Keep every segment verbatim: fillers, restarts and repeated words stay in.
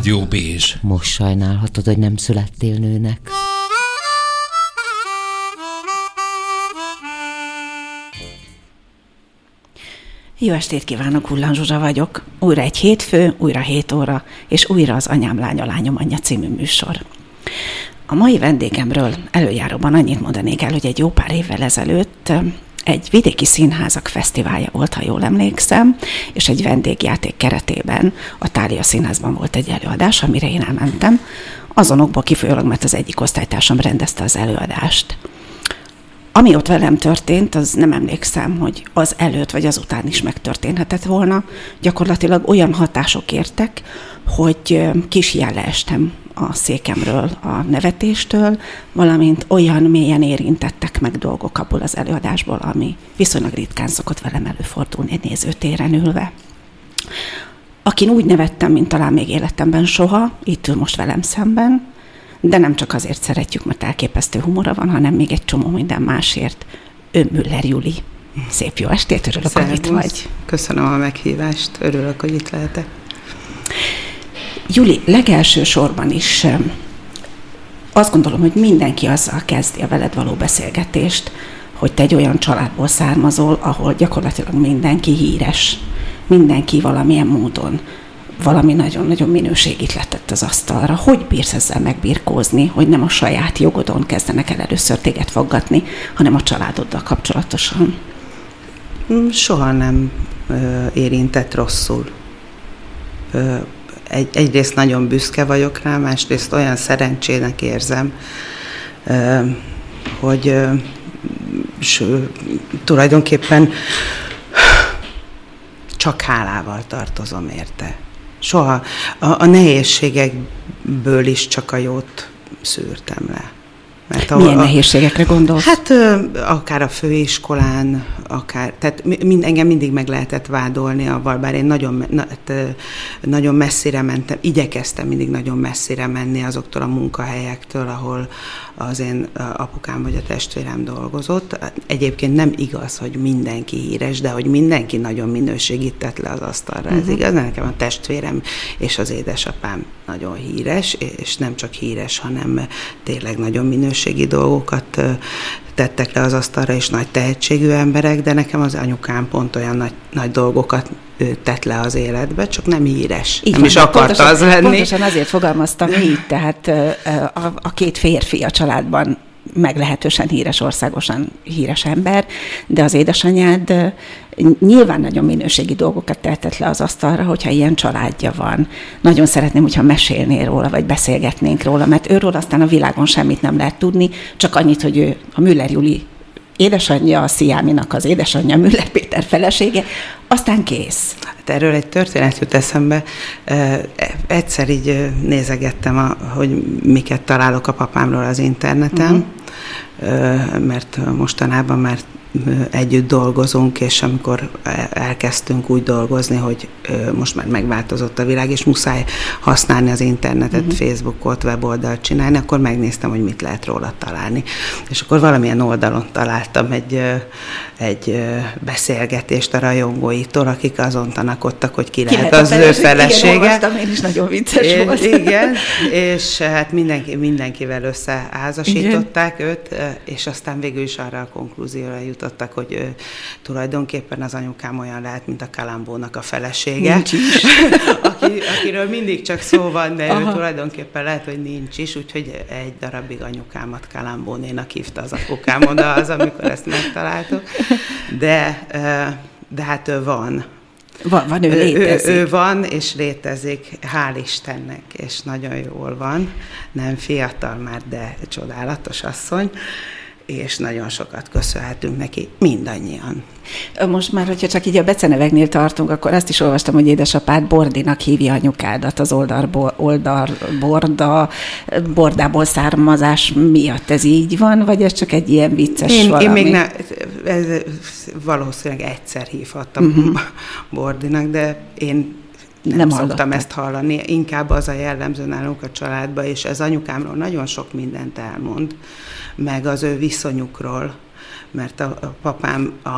Rádió Bézs. Most sajnálhatod, hogy nem születtél nőnek. Jó estét kívánok, Hullan Zsuzsa vagyok. Újra egy hétfő, újra hét óra, és újra az Anyám, Lánya, Lányom Anyja című műsor. A mai vendégemről előjáróban annyit mondanék el, hogy egy jó pár évvel ezelőtt egy vidéki színházak fesztiválja volt, ha jól emlékszem, és egy vendégjáték keretében a Thália Színházban volt egy előadás, amire én elmentem, azonokból kifolyólag, mert az egyik osztálytársam rendezte az előadást. Ami ott velem történt, az nem emlékszem, hogy az előtt vagy azután is megtörténhetett volna. Gyakorlatilag olyan hatások értek, hogy kis jelle estem a székemről, a nevetéstől, valamint olyan mélyen érintettek meg dolgok abból az előadásból, ami viszonylag ritkán szokott velem előfordulni egy nézőtéren ülve. Akin úgy nevettem, mint talán még életemben soha, itt ül most velem szemben, de nem csak azért szeretjük, mert elképesztő humora van, hanem még egy csomó minden másért. Ő Müller Juli. Szép jó estét, örülök, Szervusz. Hogy itt vagy. Köszönöm a meghívást, örülök, hogy itt lehetek. Juli, legelső sorban is azt gondolom, hogy mindenki azzal kezdi a veled való beszélgetést, hogy te egy olyan családból származol, ahol gyakorlatilag mindenki híres, mindenki valamilyen módon valami nagyon-nagyon minőségit letett az asztalra. Hogy bírsz ezzel megbirkózni, hogy nem a saját jogodon kezdenek el először téged faggatni, hanem a családoddal kapcsolatosan? Soha nem ö, érintett rosszul. Ö, egy, egyrészt nagyon büszke vagyok rá, másrészt olyan szerencsének érzem, ö, hogy ö, s, tulajdonképpen csak hálával tartozom érte. Soha a, a nehézségekből is csak a jót szűrtem le. Mert a, Milyen a, nehézségekre gondolsz? Hát akár a főiskolán, akár, tehát mind, engem mindig meg lehetett vádolni avval, bár én nagyon, na, nagyon messzire mentem, igyekeztem mindig nagyon messzire menni azoktól a munkahelyektől, ahol az én apukám vagy a testvérem dolgozott. Egyébként nem igaz, hogy mindenki híres, de hogy mindenki nagyon minőségit tett le az asztalra. Uh-huh. Ez igaz, nekem a testvérem és az édesapám nagyon híres, és nem csak híres, hanem tényleg nagyon minőségi dolgokat tettek le az asztalra, és nagy tehetségű emberek, de nekem az anyukám pont olyan nagy, nagy dolgokat tett le az életbe, csak nem híres. Így nem van, is akarta pontosan, az lenni. Pontosan azért fogalmaztam így, tehát a, a két férfi a családban meglehetősen híres, országosan híres ember, de az édesanyád nyilván nagyon minőségi dolgokat tehetett le az asztalra, hogyha ilyen családja van. Nagyon szeretném, hogyha mesélnél róla, vagy beszélgetnénk róla, mert őről aztán a világon semmit nem lehet tudni, csak annyit, hogy ő a Müller Juli édesanyja, a Sziáminak az édesanyja, Müller Péter felesége, aztán kész. Hát erről egy történet jut eszembe. Egyszer így nézegettem, a, hogy miket találok a papámról az interneten, uh-huh. mert mostanában már együtt dolgozunk, és amikor elkezdtünk úgy dolgozni, hogy most már megváltozott a világ, és muszáj használni az internetet, uh-huh. Facebookot, weboldalt csinálni, akkor megnéztem, hogy mit lehet róla találni. És akkor valamilyen oldalon találtam egy, egy beszélgetést a rajongóitól, akik azon tanakodtak, hogy ki, ki lehet az ő felesége. Igen, olvastam, én is nagyon vicces és, volt. Igen, és hát mindenki, mindenkivel összeházasították igen. őt, és aztán végül is arra a konklúzióra jutott, hogy ő, tulajdonképpen az anyukám olyan lehet, mint a Kalambónak a felesége, aki, akiről mindig csak szó van, de aha. ő tulajdonképpen lehet, hogy nincs is, úgyhogy egy darabig anyukámat Kalambónénak hívta az apukám oda az, amikor ezt megtaláltuk. De, de hát ő van. Van, van ő létezik. Ő, ő van, és létezik, hál' Istennek, és nagyon jól van. Nem fiatal már, de csodálatos asszony. És nagyon sokat köszönhetünk neki, mindannyian. Most már, hogyha csak így a beceneveknél tartunk, akkor azt is olvastam, hogy édesapád Bordinak hívja anyukádat az oldalból, oldal, borda, bordából származás miatt. Ez így van, vagy ez csak egy ilyen vicces én, valami? Én még nem, ez, valószínűleg egyszer hívhattam uh-huh. Bordinak, de én nem, nem szoktam hallottam. Ezt hallani. Inkább az a jellemző nálunk a családban, és ez anyukámról nagyon sok mindent elmond, meg az ő viszonyukról, mert a, a papám a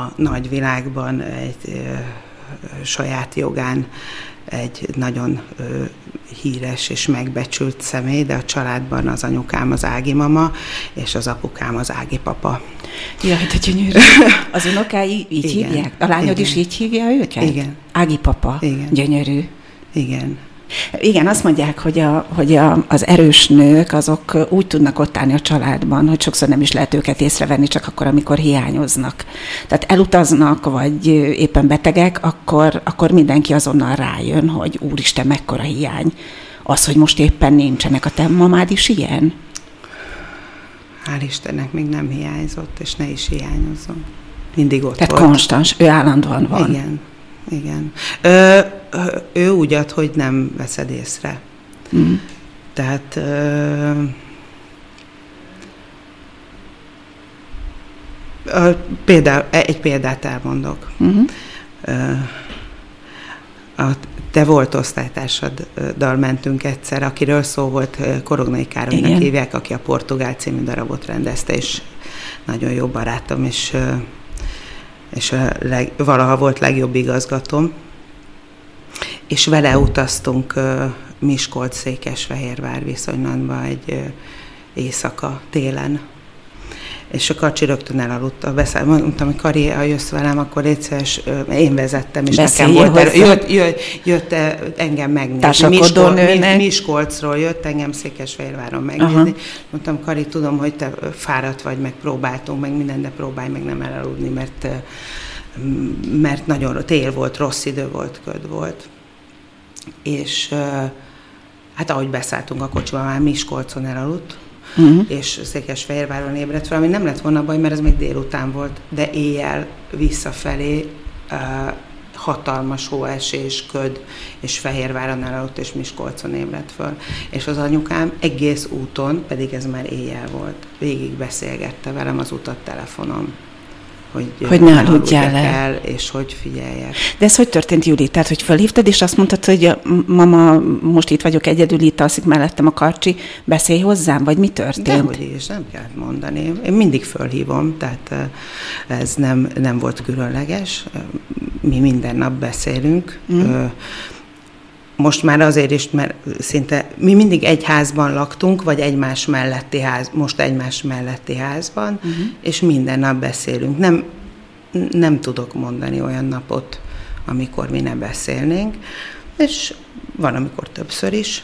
nagyvilágban egy ö, saját jogán egy nagyon ö, híres és megbecsült személy, de a családban az anyukám az Ági mama, és az apukám az Ági papa. Jaj, de gyönyörű. Az unokái így Igen. hívják? A lányod Igen. is így hívja őket? Igen. Ági papa. Igen. Gyönyörű. Igen. Igen, azt mondják, hogy, a, hogy a, az erős nők azok úgy tudnak ott állni a családban, hogy sokszor nem is lehet őket észrevenni, csak akkor, amikor hiányoznak. Tehát elutaznak, vagy éppen betegek, akkor, akkor mindenki azonnal rájön, hogy úristen, mekkora hiány. Az, hogy most éppen nincsenek. A te mamád is ilyen? Hál' Istennek még nem hiányzott, és ne is hiányozzon. Mindig ott Tehát volt. konstans, ő állandóan van. Igen, igen. Ö, ö, ő úgy ad, hogy nem veszed észre. Mm. Tehát ö, ö, például, egy példát elmondok. Mm-hmm. Ö, a te volt osztálytársaddal mentünk egyszer, akiről szó volt, Korognai Károlynak Igen. hívják, aki a Portugál című darabot rendezte, és nagyon jó barátom, és, és a leg, valaha volt legjobb igazgatóm. És vele utaztunk Miskolc-Székesfehérvár viszonylatban egy éjszaka télen. És a Kacsi rögtön elaludt a beszáll. Mondtam, hogy Kari, ha jössz velem, akkor légy szíves, én vezettem, és Beszélj nekem volt, hozzá. jött, jött, jött engem megnézni. Társakodó nőnek. Miskol, Miskolcról jött engem Székesfehérváron megnézni. Aha. Mondtam, Kari, tudom, hogy te fáradt vagy, meg próbáltunk, meg minden, de próbálj meg nem elaludni, mert, mert nagyon tél volt, rossz idő volt, köd volt. És hát ahogy beszálltunk a kocsiba, már Miskolcon elaludt, uh-huh. és Székesfehérváron ébredt fel, ami nem lett volna baj, mert ez még délután volt, de éjjel visszafelé uh, hatalmas hóesés, köd, és Fehérváron elaludt, és Miskolcon ébredt fel. És az anyukám egész úton, pedig ez már éjjel volt, végig beszélgette velem az utat telefonon. Hogy, hogy ne aludjál el. És hogy figyeljek. De ez hogy történt, Juli? Tehát, hogy felhívtad, és azt mondtad, hogy mama, most itt vagyok egyedül, itt alszik mellettem a Karcsi, beszélj hozzám, vagy mi történt? Dehogy is, nem kellett mondani. Én mindig fölhívom, tehát ez nem, nem volt különleges. Mi minden nap beszélünk. Mm. Most már azért is, mert szinte mi mindig egy házban laktunk, vagy egymás melletti ház, most egymás melletti házban, uh-huh. és minden nap beszélünk. Nem, nem tudok mondani olyan napot, amikor mi ne beszélnénk, és van, amikor többször is.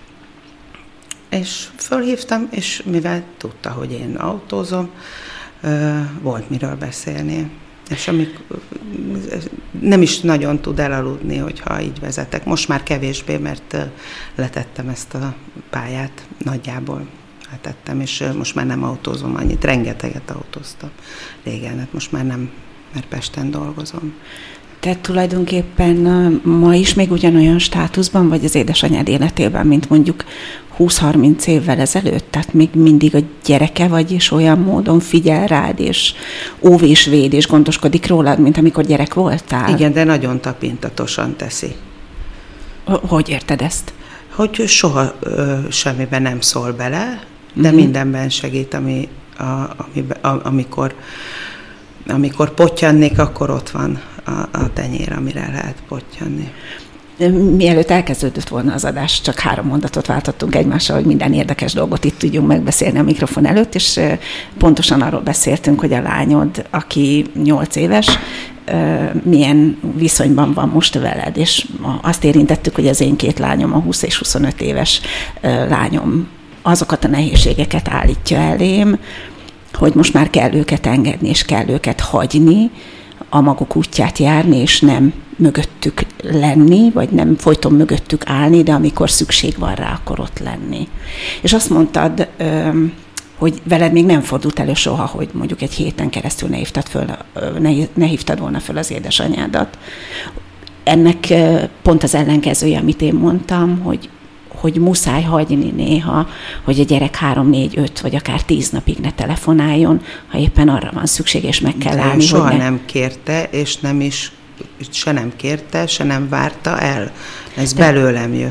És fölhívtam, és mivel tudta, hogy én autózom, volt miről beszélni. És amik, nem is nagyon tud elaludni, hogyha így vezetek. Most már kevésbé, mert letettem ezt a pályát, nagyjából letettem, és most már nem autózom annyit. Rengeteget autóztam régen, hát most már nem, mert Pesten dolgozom. Tehát tulajdonképpen ma is még ugyanolyan státuszban vagy az édesanyád életében, mint mondjuk húsz-harminc évvel ezelőtt? Tehát még mindig a gyereke vagy, és olyan módon figyel rád, és óv és véd, és gondoskodik rólad, mint amikor gyerek voltál? Igen, de nagyon tapintatosan teszi. Hogy érted ezt? Hogy soha ö, semmiben nem szól bele, de uh-huh. mindenben segít, ami, a, ami, a, amikor, amikor pottyannék, akkor ott van a, a tenyér, amire lehet pottyanni. Mielőtt elkezdődött volna az adás, csak három mondatot váltottunk egymással, hogy minden érdekes dolgot itt tudjunk megbeszélni a mikrofon előtt, és pontosan arról beszéltünk, hogy a lányod, aki nyolc éves, milyen viszonyban van most veled, és azt érintettük, hogy az én két lányom, a húsz és huszonöt éves lányom azokat a nehézségeket állítja elém, hogy most már kell őket engedni, és kell őket hagyni, a maguk útját járni, és nem mögöttük lenni, vagy nem folyton mögöttük állni, de amikor szükség van rá, akkor ott lenni. És azt mondtad, hogy veled még nem fordult elő soha, hogy mondjuk egy héten keresztül ne hívtad, föl, ne, ne hívtad volna föl az édesanyádat. Ennek pont az ellenkezője, amit én mondtam, hogy hogy muszáj hagyni néha, hogy a gyerek három, négy, öt, vagy akár tíz napig ne telefonáljon, ha éppen arra van szükség, és meg kell állni. Soha hogy ne... nem kérte, és nem is, se nem kérte, se nem várta el. Ez De... belőlem jött.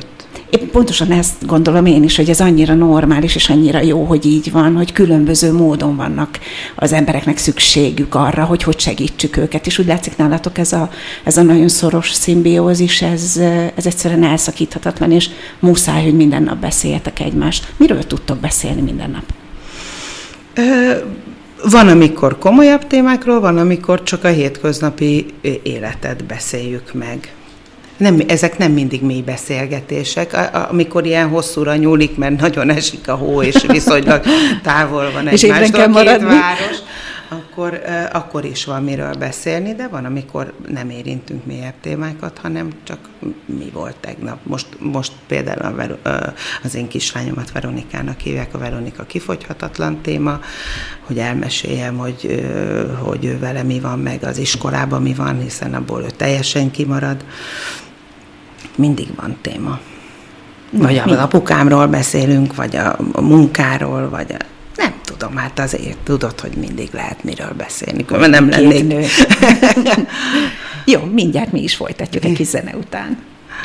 Én pontosan ezt gondolom én is, hogy ez annyira normális és annyira jó, hogy így van, hogy különböző módon vannak az embereknek szükségük arra, hogy hogy segítsük őket. És úgy látszik nálatok ez a, ez a nagyon szoros szimbiózis, ez, ez egyszerűen elszakíthatatlan, és muszáj, hogy minden nap beszéljetek egymást. Miről tudtok beszélni minden nap? Van, amikor komolyabb témákról, van, amikor csak a hétköznapi életet beszéljük meg. Nem, ezek nem mindig mély beszélgetések, amikor ilyen hosszúra nyúlik, mert nagyon esik a hó, és viszonylag távol van egymástól két maradni. város, akkor, akkor is van miről beszélni, de van, amikor nem érintünk mélyebb témákat, hanem csak mi volt tegnap. Most, most például az én kislányomat Veronikának hívják, a Veronika kifogyhatatlan téma, hogy elmeséljem, hogy, hogy ő vele mi van, meg az iskolában mi van, hiszen abból ő teljesen kimarad. Mindig van téma. Vagy az apukámról beszélünk, vagy a, a munkáról, vagy a, nem tudom, hát azért tudod, hogy mindig lehet miről beszélni, mert nem lennék. Jó, mindjárt mi is folytatjuk egy kis zene után.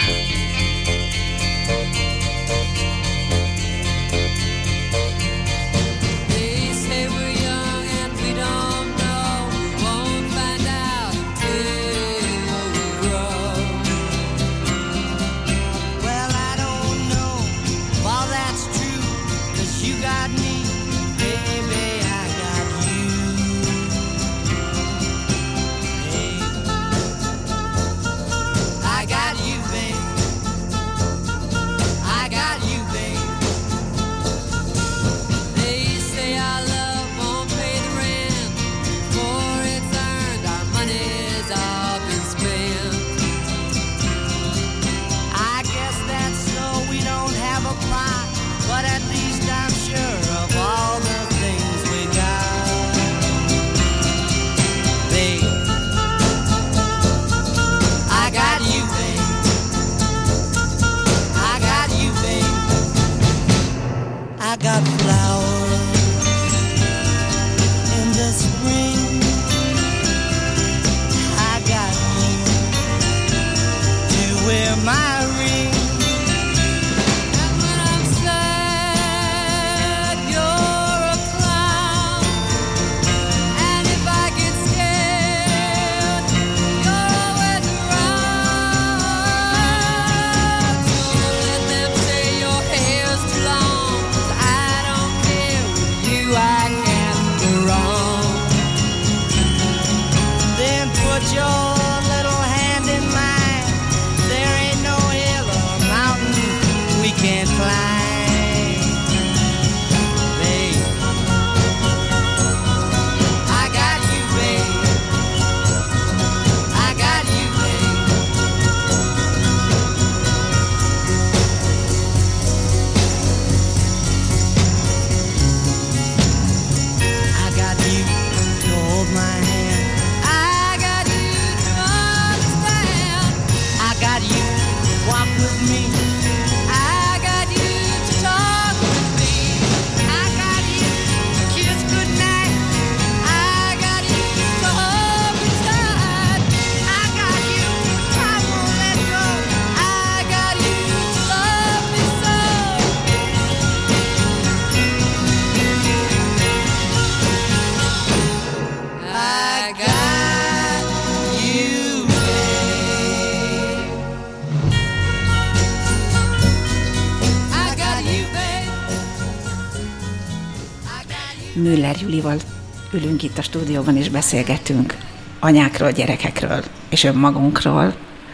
Müller Julival ülünk itt a stúdióban, és beszélgetünk anyákról, gyerekekről és önmagunkról.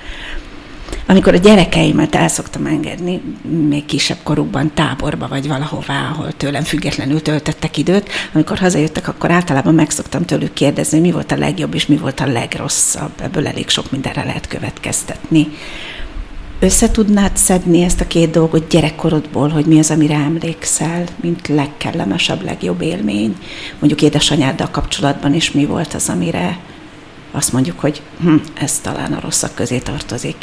Amikor a gyerekeimet el szoktam engedni, még kisebb korukban táborba vagy valahová, ahol tőlem függetlenül töltöttek időt, amikor hazajöttek, akkor általában meg szoktam tőlük kérdezni, mi volt a legjobb és mi volt a legrosszabb. Ebből elég sok mindenre lehet következtetni. Össze tudnád szedni ezt a két dolgot gyerekkorodból, hogy mi az, amire emlékszel, mint legkellemesebb, legjobb élmény? Mondjuk édesanyáddal kapcsolatban is mi volt az, amire azt mondjuk, hogy hm, ez talán a rosszak közé tartozik.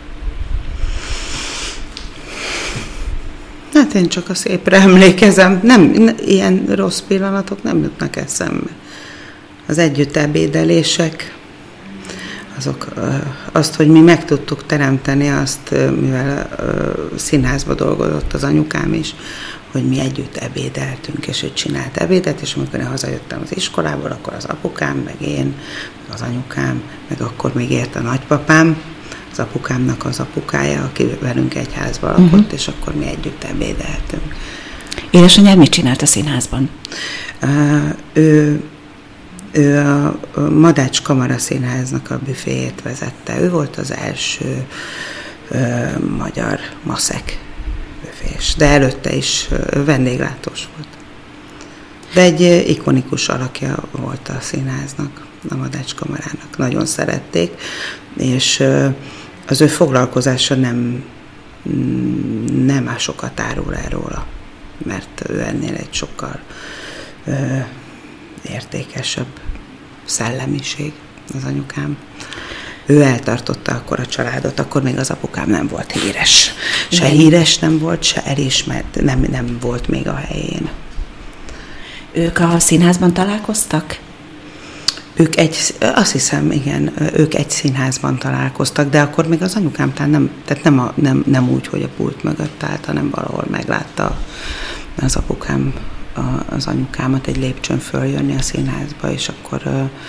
Hát én csak a szépre emlékezem. Nem, ilyen rossz pillanatok nem jutnak eszembe. Az együtt ebédelések, azok, azt, hogy mi meg tudtuk teremteni azt, mivel színházba dolgozott az anyukám is, hogy mi együtt ebédeltünk, és ő csinált ebédet, és amikor én hazajöttem az iskolából, akkor az apukám, meg én, meg az anyukám, meg akkor még ért a nagypapám, az apukámnak az apukája, aki velünk egy házban lakott, uh-huh. és akkor mi együtt ebédeltünk. Édesanyád mit csinált a színházban? Uh, ő, ő a Madács Kamara Színháznak a büféjét vezette. Ő volt az első uh, magyar maszek büfés, de előtte is uh, vendéglátós volt. De egy uh, ikonikus alakja volt a színháznak, a Madács Kamarának. Nagyon szerették, és uh, az ő foglalkozása nem, nem már sokat árul el róla, mert ő ennél egy sokkal ö, értékesebb szellemiség, az anyukám. Ő eltartotta akkor a családot, akkor még az apukám nem volt híres. Se nem. híres nem volt, se elismert, nem, nem volt még a helyén. Ők a színházban találkoztak? Ők egy, azt hiszem, igen, ők egy színházban találkoztak, de akkor még az anyukám talán nem, tehát nem, a, nem, nem úgy, hogy a pult mögött állt, hanem valahol meglátta az apukám az anyukámat egy lépcsőn följönni a színházba, és akkor,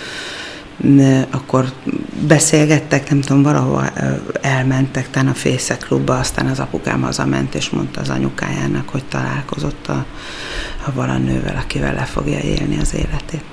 akkor beszélgettek, nem tudom, valahol elmentek, talán a Fészeklubba, aztán az apukám hazament, és mondta az anyukájának, hogy találkozott a, a valanővel, akivel le fogja élni az életét.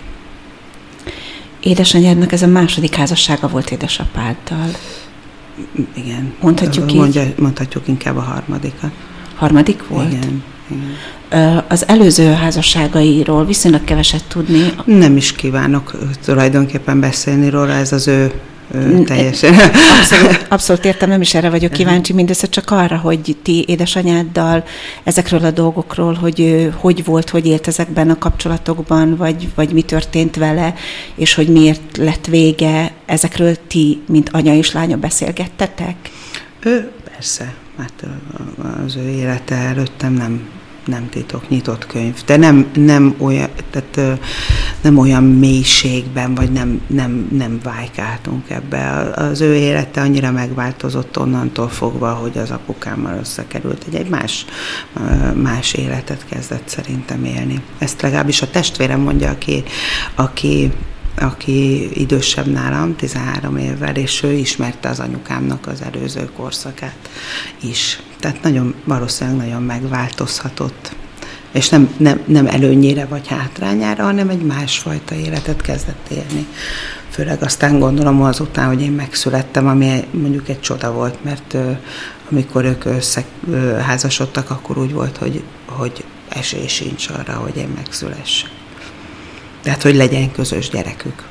Édesanyádnak ez a második házassága volt édesapáddal. Igen. Mondhatjuk Mondja, így? Mondhatjuk inkább a harmadikat. Harmadik volt? Igen. Igen. Az előző házasságairól viszonylag keveset tudni. Nem is kívánok tulajdonképpen beszélni róla, ez az ő teljesen. Abszolút, abszolút értem, nem is erre vagyok kíváncsi, mindössze csak arra, hogy ti édesanyáddal ezekről a dolgokról, hogy hogy volt, hogy élt ezekben a kapcsolatokban, vagy, vagy mi történt vele, és hogy miért lett vége, ezekről ti, mint anya és lánya beszélgettetek? Ő, persze, hát az ő élete előttem nem, nem titok, nyitott könyv, de nem, nem, olyan, tehát, nem olyan mélységben, vagy nem, nem, nem vájkáltunk ebbe. Az ő élete annyira megváltozott onnantól fogva, hogy az apukámmal összekerült, egy, egy más, más életet kezdett szerintem élni. Ezt legalábbis a testvérem mondja, aki, aki aki idősebb nálam, tizenhárom évvel, és ő ismerte az anyukámnak az előző korszakát is. Tehát nagyon, valószínűleg nagyon megváltozhatott. És nem, nem, nem előnyére vagy hátrányára, hanem egy másfajta életet kezdett élni. Főleg aztán gondolom azután, hogy én megszülettem, ami mondjuk egy csoda volt, mert uh, amikor ők összeházasodtak, akkor úgy volt, hogy, hogy esély sincs arra, hogy én megszülessek. Tehát, hogy legyen közös gyerekük.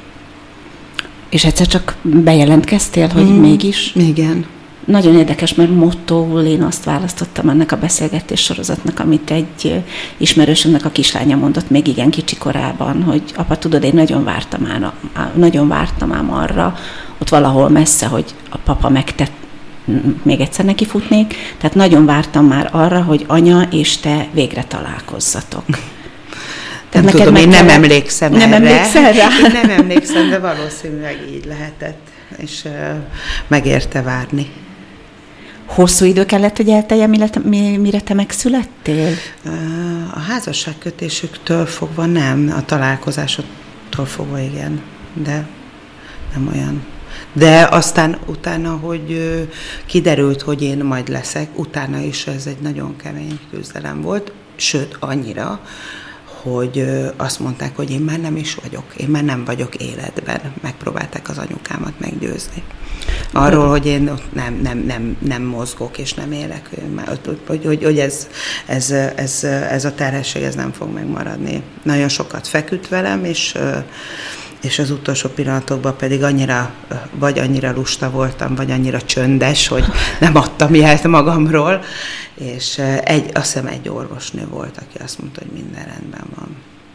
És egyszer csak bejelentkeztél, hogy mm, mégis? Igen. Nagyon érdekes, mert mottóul én azt választottam ennek a beszélgetés sorozatnak, amit egy ismerősömnek a kislánya mondott még igen kicsi korában, hogy apa, tudod, én nagyon vártam ám, nagyon vártam ám arra, ott valahol messze, hogy a papa megtett, még egyszer neki futnék, tehát nagyon vártam már arra, hogy anya és te végre találkozzatok. Nem tudom, én nem emlékszem nem erre. Emlékszel rá? Én nem emlékszem, de valószínűleg így lehetett, és uh, megérte várni. Hosszú idő kellett, hogy eltelje, mire te megszülettél? Uh, a házasságkötésüktől fogva nem, a találkozásoktól fogva igen, de nem olyan. De aztán utána, hogy uh, kiderült, hogy én majd leszek, utána is ez egy nagyon kemény küzdelem volt, sőt annyira, hogy azt mondták, hogy én már nem is vagyok, én már nem vagyok életben. Megpróbálták az anyukámat meggyőzni. Arról, hogy én ott nem, nem, nem, nem mozgok és nem élek, hogy, hogy, hogy ez, ez, ez, ez a terhesség ez nem fog megmaradni. Nagyon sokat feküdt velem, és, és az utolsó pillanatokban pedig annyira, vagy annyira lusta voltam, vagy annyira csöndes, hogy nem adtam jelet magamról, és egy, azt hiszem egy orvosnő volt, aki azt mondta, hogy minden rendben van.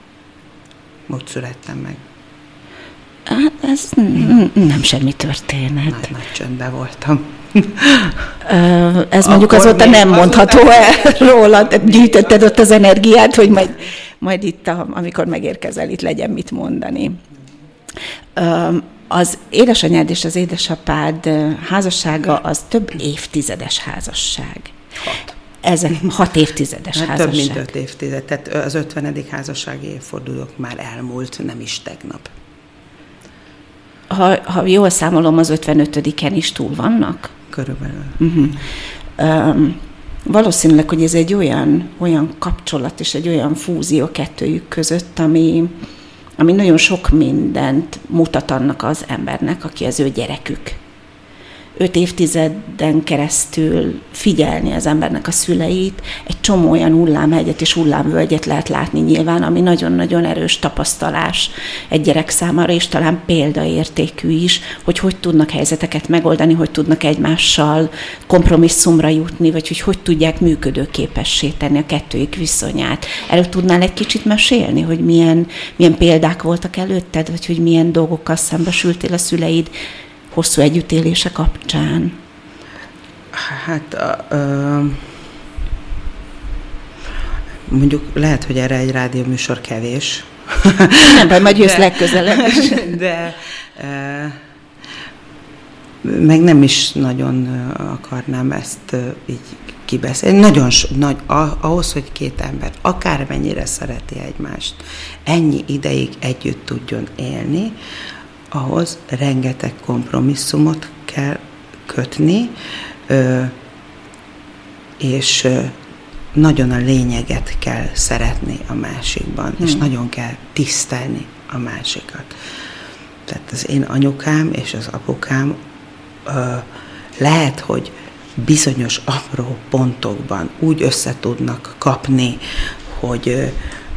Úgy születtem meg. Hát ez nem semmi történet. Nagy, nagy csöndben voltam. Ez mondjuk akkor azóta nem mondható el róla, gyűjtötted ott az energiát, hogy majd, majd itt, a, amikor megérkezel, itt legyen mit mondani. Az édesanyád és az édesapád házassága az több évtizedes házasság. Hat. Ezek hat évtizedes hát házasság. Több mint öt évtized. Tehát az ötvenedik házassági évfordulók már elmúlt, nem is tegnap. Ha, ha jól számolom, az ötvenötödiken is túl vannak? Körülbelül. Uh-huh. Um, valószínűleg, hogy ez egy olyan, olyan kapcsolat és egy olyan fúzió kettőjük között, ami, ami nagyon sok mindent mutat annak az embernek, aki az ő gyerekük. Öt évtizeden keresztül figyelni az embernek a szüleit, egy csomó olyan hullámhegyet és hullámvölgyet lehet látni nyilván, ami nagyon-nagyon erős tapasztalás egy gyerek számára, és talán példaértékű is, hogy hogy tudnak helyzeteket megoldani, hogy tudnak egymással kompromisszumra jutni, vagy hogy hogy tudják működőképessé tenni a kettőjük viszonyát. Erről tudnál egy kicsit mesélni, hogy milyen, milyen példák voltak előtted, vagy hogy milyen dolgokkal szembesültél a szüleid hosszú együttélése kapcsán? Hát a, ö, mondjuk lehet, hogy erre egy rádióműsor kevés. Nem baj, majd jössz legközelebb is. De ö, meg nem is nagyon akarnám ezt így kibeszélni. Nagyon nagy, ahhoz, hogy két ember akármennyire szereti egymást, ennyi ideig együtt tudjon élni, ahhoz rengeteg kompromisszumot kell kötni, és nagyon a lényeget kell szeretni a másikban, hmm. és nagyon kell tisztelni a másikat. Tehát az én anyukám és az apukám lehet, hogy bizonyos apró pontokban úgy össze tudnak kapni, hogy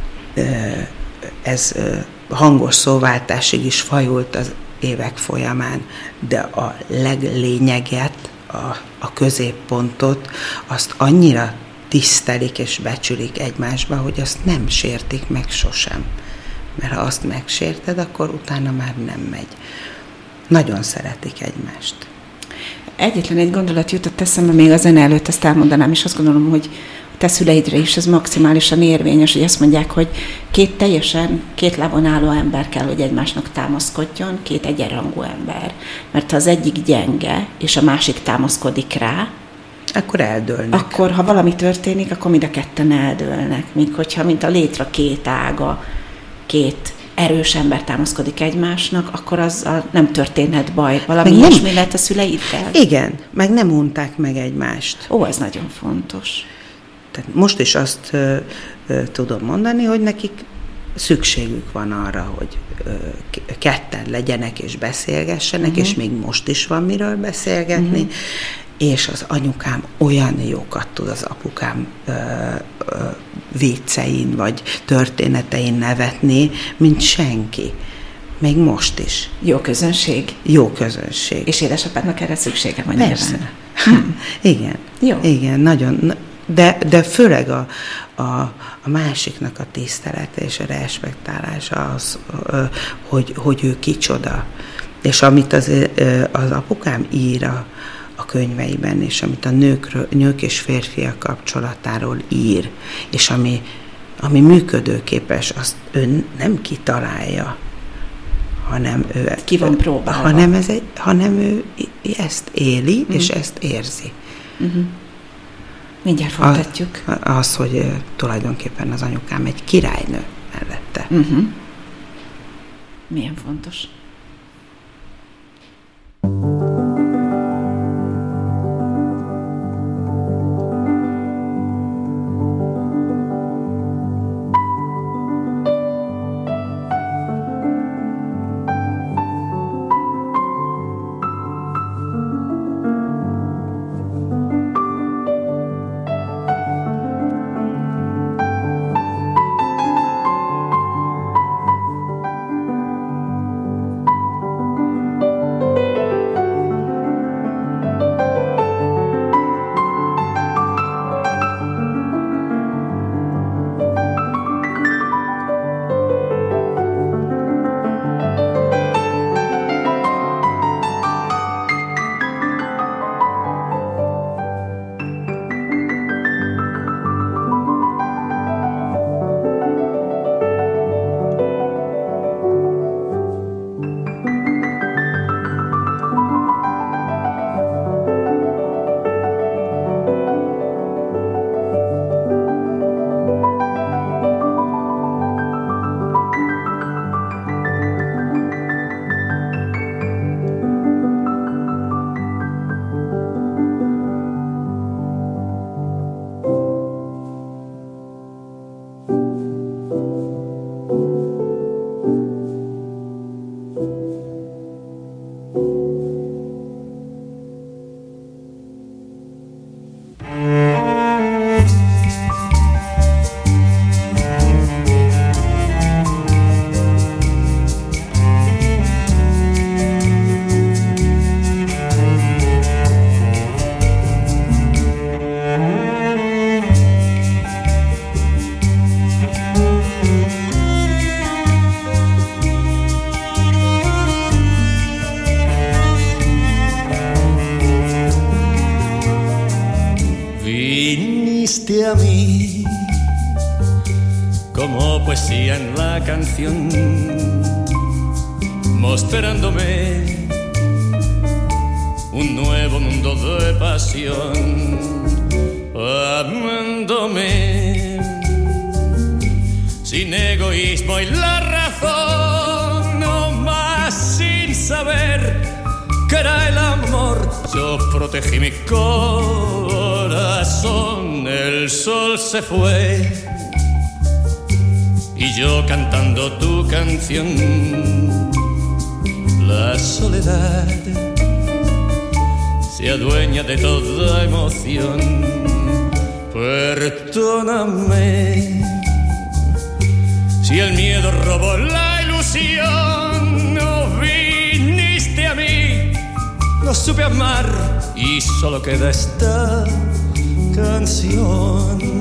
ez hangos szóváltásig is fajult az évek folyamán, de a leglényeget, a, a középpontot, azt annyira tisztelik és becsülik egymásba, hogy azt nem sértik meg sosem. Mert ha azt megsérted, akkor utána már nem megy. Nagyon szeretik egymást. Egyetlen egy gondolat jutott eszembe még a zene előtt, ezt elmondanám, és azt gondolom, hogy te szüleidre is ez maximálisan érvényes, hogy azt mondják, hogy két teljesen, két lábon álló ember kell, hogy egymásnak támaszkodjon, két egyenrangú ember. Mert ha az egyik gyenge, és a másik támaszkodik rá, akkor eldőlnek. Akkor, ha valami történik, akkor mind a ketten eldőlnek. Míg hogyha, mint a létre két ága, két erős ember támaszkodik egymásnak, akkor azzal nem történhet baj. Valami ilyesmi lehet a szüleiddel? Igen, meg nem unták meg egymást. Ó, ez nagyon fontos. Tehát most is azt ö, ö, tudom mondani, hogy nekik szükségük van arra, hogy ö, ketten legyenek és beszélgessenek, uh-huh. és még most is van miről beszélgetni, uh-huh. és az anyukám olyan jókat tud az apukám ö, ö, viccein vagy történetein nevetni, mint senki. Még most is. Jó közönség. Jó közönség. És édesapádnak erre szüksége van. Persze. Igen. Jó. Igen, nagyon. De, de főleg a, a, a másiknak a tisztelete és a respektálása az, hogy, hogy ő kicsoda. És amit az, az apukám ír a, a könyveiben, és amit a nőkről, nők és férfiak kapcsolatáról ír, és ami, ami működőképes, azt ő nem kitalálja, hanem ő, ki van próbálva. Hanem, ez egy, hanem ő ezt éli, mm. és ezt érzi. Mm-hmm. Mindjárt folytatjuk. Az, hogy tulajdonképpen az anyukám egy királynő mellette. Uh-huh. Milyen fontos. Viniste a mí como poesía en la canción, mostrándome un nuevo mundo de pasión, amándome sin egoísmo y la razón, no más sin saber que era el amor. Yo protegí mi corazón, el sol se fue y yo cantando tu canción. La soledad se adueña de toda emoción. Perdóname si el miedo robó la ilusión. No viniste a mí, no supe amar y solo queda esta canción.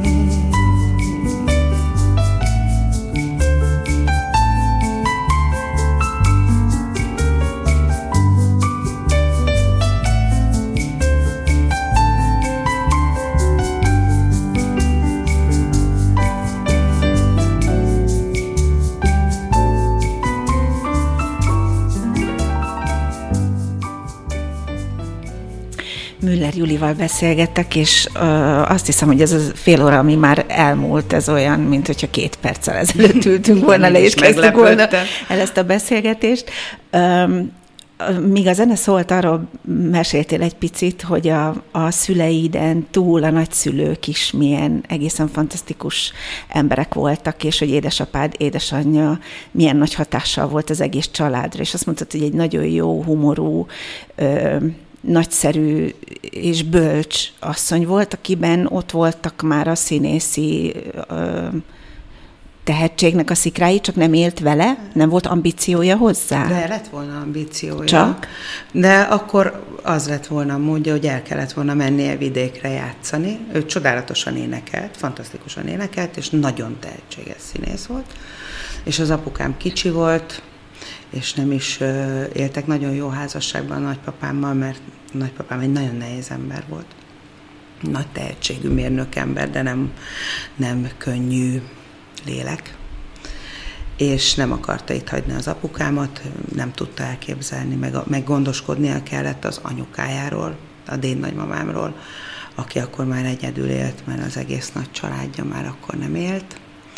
Müller Julival beszélgettek, és uh, azt hiszem, hogy ez a fél óra, ami már elmúlt, ez olyan, mint hogyha két perccel ezelőtt ültünk volna le, és kezdtük volna el ezt a beszélgetést. Um, míg a zene szólt, arról meséltél egy picit, hogy a, a szüleiden túl a nagyszülők is milyen egészen fantasztikus emberek voltak, és hogy édesapád, édesanyja milyen nagy hatással volt az egész családra, és azt mondtad, hogy egy nagyon jó, humorú, ö, nagyszerű és bölcs asszony volt, akiben ott voltak már a színészi ö, tehetségnek a szikrái, csak nem élt vele, nem volt ambíciója hozzá. De lett volna ambíciója. Csak? De akkor az lett volna módja, hogy el kellett volna mennie vidékre játszani. Ő csodálatosan énekelt, fantasztikusan énekelt, és nagyon tehetséges színész volt. És az apukám kicsi volt, és nem is uh, éltek nagyon jó házasságban a nagypapámmal, mert a nagypapám egy nagyon nehéz ember volt. Nagy tehetségű mérnök ember, de nem, nem könnyű lélek. És nem akarta itt hagyni az apukámat, nem tudta elképzelni, meg, meg gondoskodnia kellett az anyukájáról, a dédnagymamámról, aki akkor már egyedül élt, mert az egész nagy családja már akkor nem élt.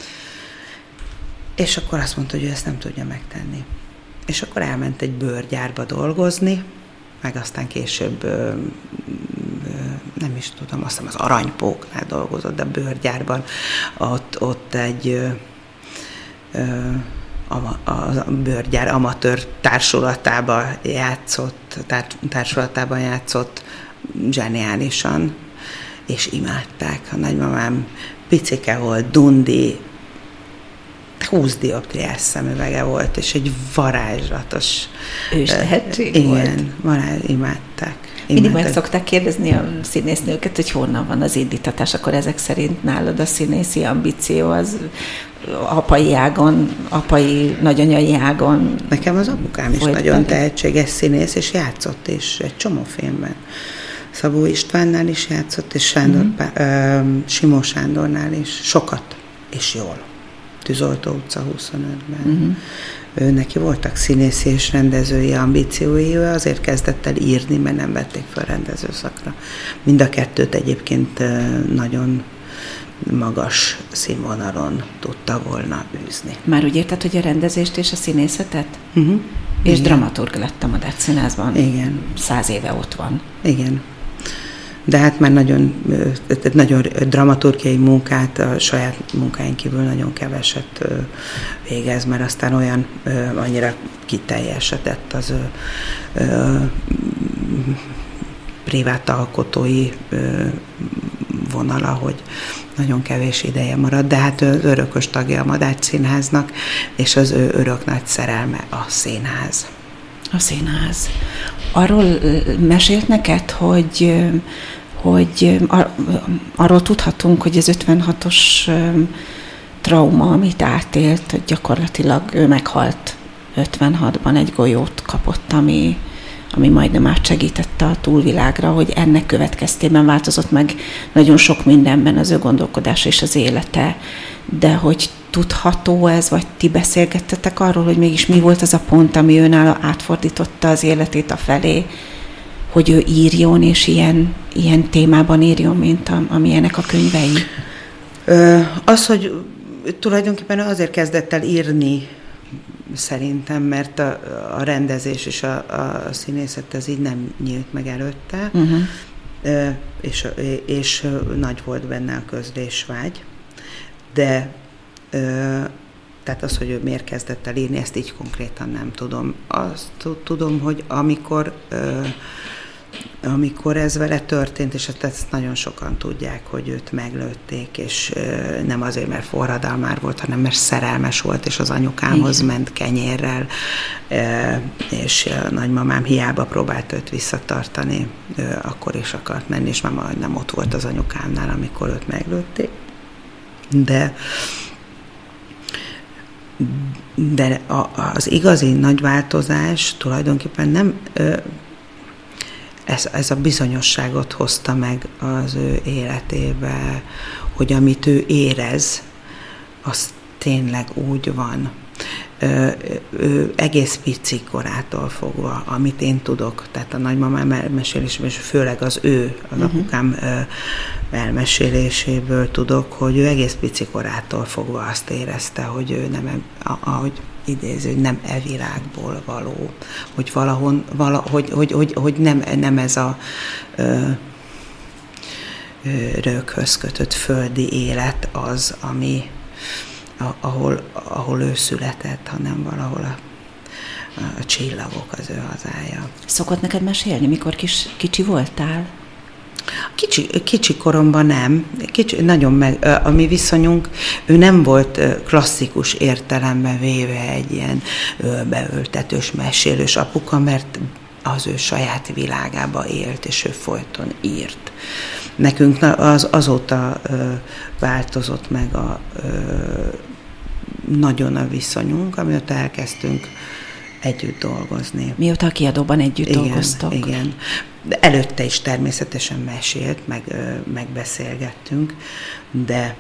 És akkor azt mondta, hogy ő ezt nem tudja megtenni. És akkor elment egy bőrgyárba dolgozni, meg aztán később, ö, ö, nem is tudom, azt hiszem az Aranypóknál dolgozott, de a bőrgyárban ott, ott egy ö, ö, a, a bőrgyár amatőr társulatában játszott, tár, társulatában játszott zseniálisan, és imádták. A nagymamám picike volt, dundi, húsz dioptriás szemüvege volt, és egy varázslatos... Őstehetség uh, volt. Igen, varázs, imádták. Mindig meg szokták kérdezni a színésznőket, hogy honnan van az indítatás, akkor ezek szerint nálad a színészi ambíció az apai ágon, apai, nagyanyai ágon. Nekem az apukám is nagyon meg. tehetséges színész, és játszott is egy csomó filmben. Szabó Istvánnál is játszott, és Sándor, mm-hmm. Pá, ö, Simó Sándornál is. Sokat, és jól. Tűzoltó utca huszonötben. Uh-huh. Ő, neki voltak színészi és rendezői ambíciói, ő azért kezdett el írni, mert nem vették fel rendezőszakra. Mind a kettőt egyébként nagyon magas színvonalon tudta volna űzni. Már úgy érted, hogy a rendezést és a színészetet? Uh-huh. És igen. dramaturg lett a Madách Színházban. Igen. Száz éve ott van. Igen. De hát már nagyon, nagyon dramaturgiai munkát, a saját munkáink kívül nagyon keveset végez, mert aztán olyan annyira kiteljesedett az ő, ő, privát alkotói vonala, hogy nagyon kevés ideje marad, de hát ő örökös tagja a Madách Színháznak, és az ő örök nagy szerelme a színház. A színház. Arról mesélt neked, hogy, hogy ar, arról tudhatunk, hogy az ötvenhatos trauma, amit átélt, hogy gyakorlatilag ő meghalt ötvenhatban, egy golyót kapott, ami, ami majdnem átsegítette a túlvilágra, hogy ennek következtében változott meg nagyon sok mindenben az ő gondolkodása és az élete. De hogy tudható ez, vagy ti beszélgettetek arról, hogy mégis mi volt az a pont, ami őnála átfordította az életét a felé, hogy ő írjon, és ilyen, ilyen témában írjon, mint a, amilyenek a könyvei? Ö, az, hogy tulajdonképpen azért kezdett el írni, szerintem, mert a, a rendezés és a, a színészet ez így nem nyílt meg előtte, uh-huh. ö, és, és nagy volt benne a közlésvágy, de ö, tehát az, hogy ő miért kezdett el írni, ezt így konkrétan nem tudom. Azt tudom, hogy amikor ö, amikor ez vele történt, és ezt nagyon sokan tudják, hogy őt meglőtték, és nem azért, mert forradalmár volt, hanem mert szerelmes volt, és az anyukámhoz Igen. ment kenyérrel, és a nagymamám hiába próbált őt visszatartani, akkor is akart menni, és már majdnem ott volt az anyukámnál, amikor őt meglőtték. De de az igazi nagy változás tulajdonképpen nem Ez, ez a bizonyosságot hozta meg az ő életébe, hogy amit ő érez, az tényleg úgy van. Ő, ő egész pici korától fogva, amit én tudok, tehát a nagymamám elmeséléséből, és főleg az ő, az uh-huh. apukám elmeséléséből tudok, hogy ő egész pici korától fogva azt érezte, hogy ő nem, ahogy idéző, hogy nem e világból való, hogy valahon, vala, hogy, hogy, hogy, hogy nem, nem ez a ö, ö, röghöz kötött földi élet az, ami, a, ahol, ahol ő született, hanem valahol a, a csillagok az ő hazája. Szokott neked mesélni, mikor kis, kicsi voltál? Kicsi, kicsi koromban nem. Kicsi, nagyon meg, a mi viszonyunk, ő nem volt klasszikus értelemben véve egy ilyen beöltetős, mesélős apuka, mert az ő saját világába élt, és ő folyton írt. Nekünk az, azóta változott meg a, nagyon a viszonyunk, amióta elkezdtünk együtt dolgozni. Mióta a kiadóban együtt igen, dolgoztok? Igen. De előtte is természetesen mesélt, meg, megbeszélgettünk, de,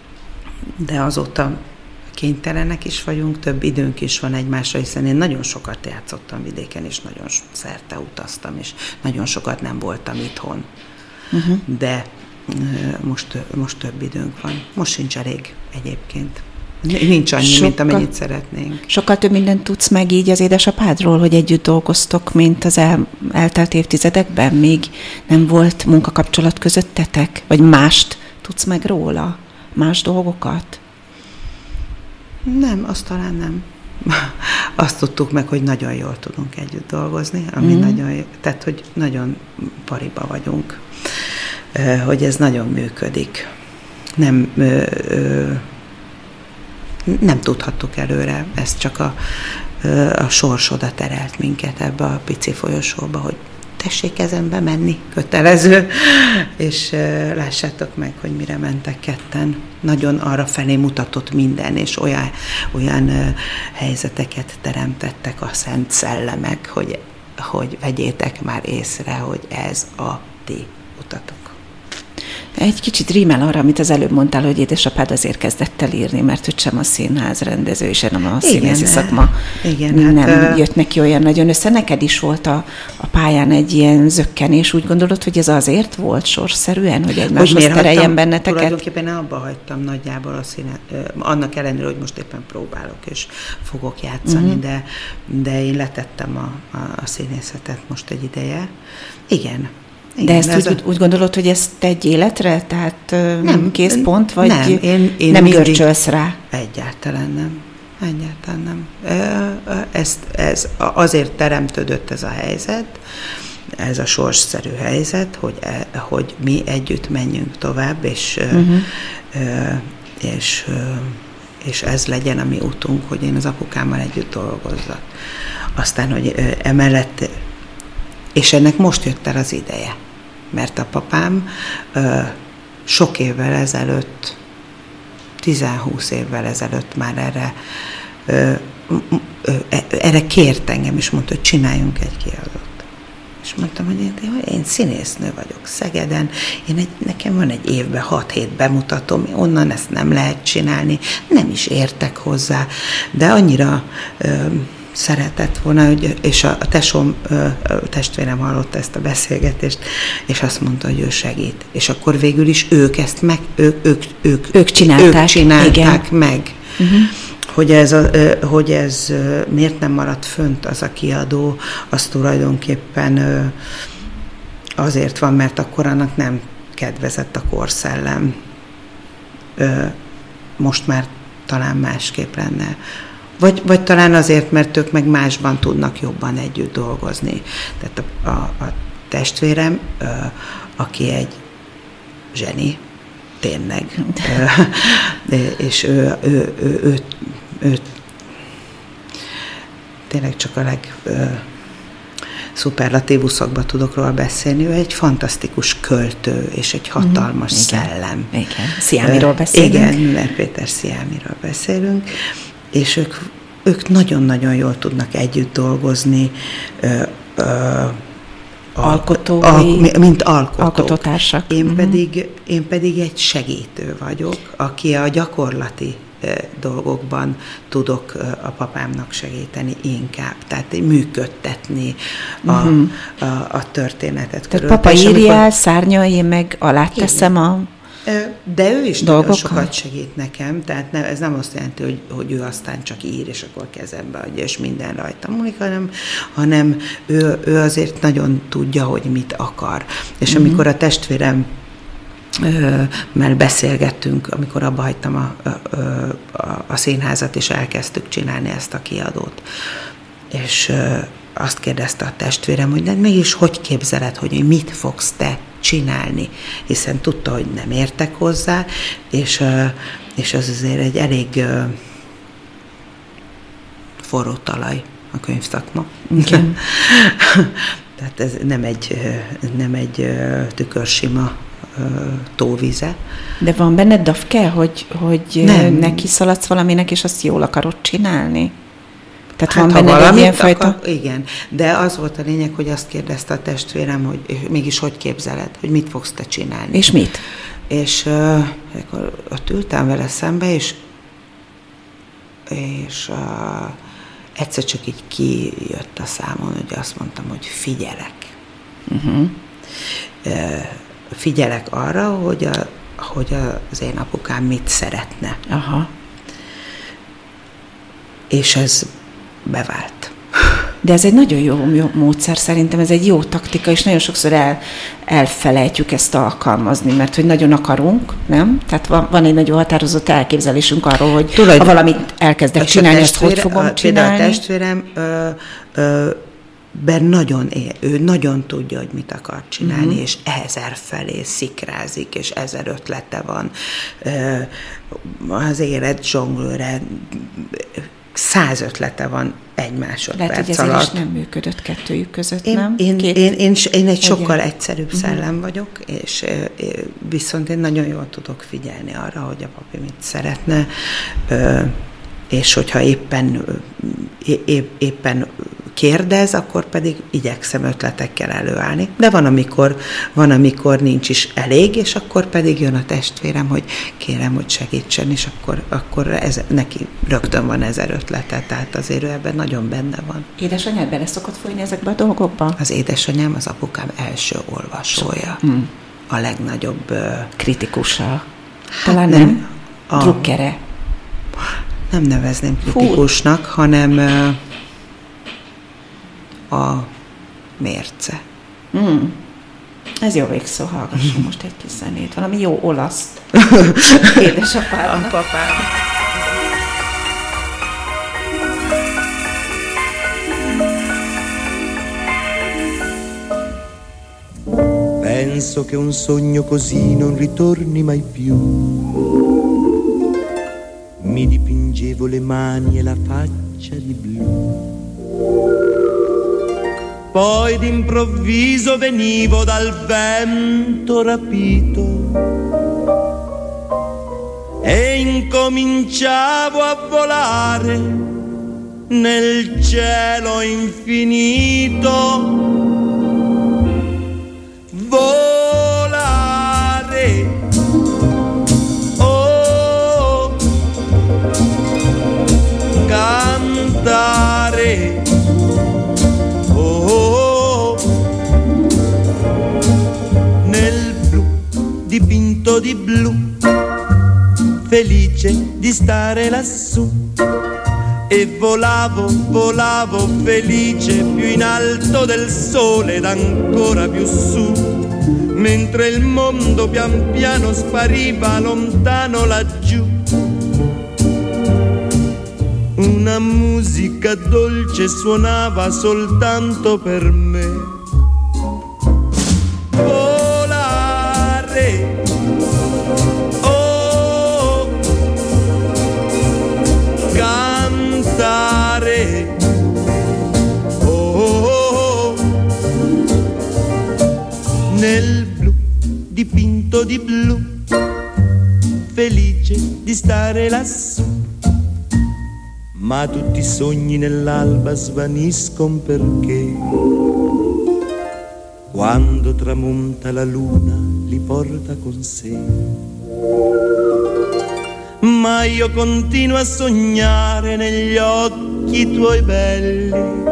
de azóta kénytelenek is vagyunk, több időnk is van egymásra, hiszen én nagyon sokat játszottam vidéken, és nagyon szerte utaztam, és nagyon sokat nem voltam itthon. Uh-huh. De most, most több időnk van. Most sincs elég egyébként. Nincs annyi, sokkal, mint amennyit szeretnénk. Sokkal több mindent tudsz meg így az édesapádról, hogy együtt dolgoztok, mint az el, eltelt évtizedekben, még nem volt munkakapcsolat közöttetek? Vagy mást tudsz meg róla? Más dolgokat? Nem, azt talán nem. Azt tudtuk meg, hogy nagyon jól tudunk együtt dolgozni, ami mm. nagyon, tehát, hogy nagyon pariba vagyunk, hogy ez nagyon működik. Nem... Ö, ö, Nem tudhattuk előre, ez csak a, a sors oda terelt minket ebbe a pici folyosóba, hogy tessék ezen bemenni, kötelező, és lássátok meg, hogy mire mentek ketten. Nagyon arra felé mutatott minden, és olyan, olyan helyzeteket teremtettek a szent szellemek, hogy, hogy vegyétek már észre, hogy ez a ti utatok. Egy kicsit rímel arra, amit az előbb mondtál, hogy édesapád azért kezdett el írni, mert hogy sem a színház rendező, és nem a színészi szakma igen, nem hát, jött neki olyan nagyon össze. Neked is volt a, a pályán egy ilyen zökkenés, úgy gondolod, hogy ez azért volt sorszerűen, hogy egymáshoz tereljen benneteket? Tulajdonképpen abba hagytam nagyjából a színe, annak ellenére, hogy most éppen próbálok, és fogok játszani, uh-huh. de, de én letettem a, a, a színészetet most egy ideje. Igen. Igen, de ezt ez úgy, a... úgy gondolod, hogy ezt egy életre? Tehát nem készpont? Vagy nem, én, én nem mindig... görcsölsz rá? Egyáltalán nem. Egyáltalán nem. Ezt, ez azért teremtődött ez a helyzet, ez a sorsszerű helyzet, hogy, hogy mi együtt menjünk tovább, és, uh-huh. és, és ez legyen a mi útunk, hogy én az apukámmal együtt dolgozzak. Aztán, hogy emellett, és ennek most jött el az ideje, mert a papám sok évvel ezelőtt, tíz-húsz évvel ezelőtt már erre, erre kért engem, és mondta, hogy csináljunk egy kiadót. És mondtam, hogy én, én színésznő vagyok Szegeden, én egy, nekem van egy évben hat-hét bemutatom, onnan ezt nem lehet csinálni, nem is értek hozzá, de annyira ö, szeretett volna, hogy, és a, a tesóm, ö, a testvérem hallotta ezt a beszélgetést, és azt mondta, hogy ő segít. És akkor végül is ők ezt meg, ők, ők, ők, ők csinálták, ők csinálták igen. meg. Uh-huh. Hogy ez, a, hogy ez miért nem maradt fönt az a kiadó, az tulajdonképpen azért van, mert akkor annak nem kedvezett a korszellem. Most már talán másképp lenne. Vagy, vagy talán azért, mert ők meg másban tudnak jobban együtt dolgozni. Tehát a, a, a testvérem, aki egy zseni, tényleg, és ő, ő, ő, ő, ő tényleg csak a leg szuperlatívuszokban tudok róla beszélni, ő egy fantasztikus költő, és egy hatalmas uh-huh. szellem. Igen, Sziámiról beszélünk. Igen, Müller Péter Sziámiról beszélünk, és ők, ők nagyon-nagyon jól tudnak együtt dolgozni, ö, ö, alkotói, al, mint alkotók. Alkotótársak. Én, uh-huh. pedig, én pedig egy segítő vagyok, aki a gyakorlati dolgokban tudok a papámnak segíteni inkább, tehát működtetni a, uh-huh. a, a történetet. Tehát papa írja el, szárnyai, én meg alá teszem a De ő is dolgokkal. nagyon sokat segít nekem, tehát ne, ez nem azt jelenti, hogy, hogy ő aztán csak ír, és akkor kezembe adja, és minden rajta múlik, hanem, hanem ő, ő azért nagyon tudja, hogy mit akar. És uh-huh. amikor a testvérem mert beszélgettünk, amikor abba hagytam a, a, a, a színházat, és elkezdtük csinálni ezt a kiadót. És azt kérdezte a testvérem, hogy de mégis hogy képzeled, hogy mit fogsz te csinálni? Hiszen tudta, hogy nem értek hozzá, és, és az azért egy elég forró talaj a könyvszakma. Igen. Tehát ez nem egy, nem egy tükörsima tóvíze. De van benned dafke, hogy, hogy neki szaladsz valaminek, és azt jól akarod csinálni? Tehát hát, van benned egy ilyen fajta... Akar, igen, de az volt a lényeg, hogy azt kérdezte a testvérem, hogy mégis hogy képzeled, hogy mit fogsz te csinálni. És mit? És uh, akkor ott ültem vele szembe, és, és uh, egyszer csak így kijött a számon, hogy azt mondtam, hogy figyelek. Uh-huh. Uh, figyelek arra, hogy, a, hogy az én apukám mit szeretne. Aha. És ez bevált. De ez egy nagyon jó, jó módszer, szerintem ez egy jó taktika, és nagyon sokszor el, elfelejtjük ezt alkalmazni, mert hogy nagyon akarunk, nem? Tehát van, van egy nagyon határozott elképzelésünk arról, hogy Tulajdon, ha valamit elkezdek csinálni, ezt hogy fogom a, csinálni. Például a testvérem ö, ö, Ben nagyon él, ő nagyon tudja, hogy mit akar csinálni, uh-huh. és ezer felé szikrázik, és ezer ötlete van. Az élet zsonglőre száz ötlete van egy másodperc alatt. Lehet, hogy ezért is nem működött kettőjük között, én, nem? Én, Két... én, én, én egy sokkal Egyen. egyszerűbb uh-huh. szellem vagyok, és viszont én nagyon jól tudok figyelni arra, hogy a papi mit szeretne, és hogyha éppen, épp, éppen kérdez, akkor pedig igyekszem ötletekkel előállni. De van amikor, van, amikor nincs is elég, és akkor pedig jön a testvérem, hogy kérem, hogy segítsen, és akkor, akkor ez, neki rögtön van ezer ötlete, tehát azért ő ebben nagyon benne van. Édesanyád bele szokott folyni ezekbe a dolgokba? Az édesanyám az apukám első olvasója. Hmm. A legnagyobb... Kritikusa. Talán nem, nem a, drukkere. Nem nevezném kritikusnak, Fú. hanem a mérce. Mm. Ez jó végszó, hallgassunk most egy kis zenét. Valami jó olaszt. Édesapád. A papád. Penso che un sogno così non ritorni mai più. Mi dipingevo le mani e la faccia di blu. Poi d'improvviso venivo dal vento rapito e incominciavo a volare nel cielo infinito. volare, oh, cantare, oh, nel blu dipinto di blu, felice di stare lassù. E volavo, volavo felice più in alto del sole ed ancora più su, mentre il mondo pian piano spariva lontano laggiù. Una musica dolce suonava soltanto per me. Volare, oh, nel blu dipinto di blu, felice di stare lassù. Ma tutti i sogni nell'alba svaniscono perché quando tramonta la luna li porta con sé. Ma io continuo a sognare negli occhi tuoi belli,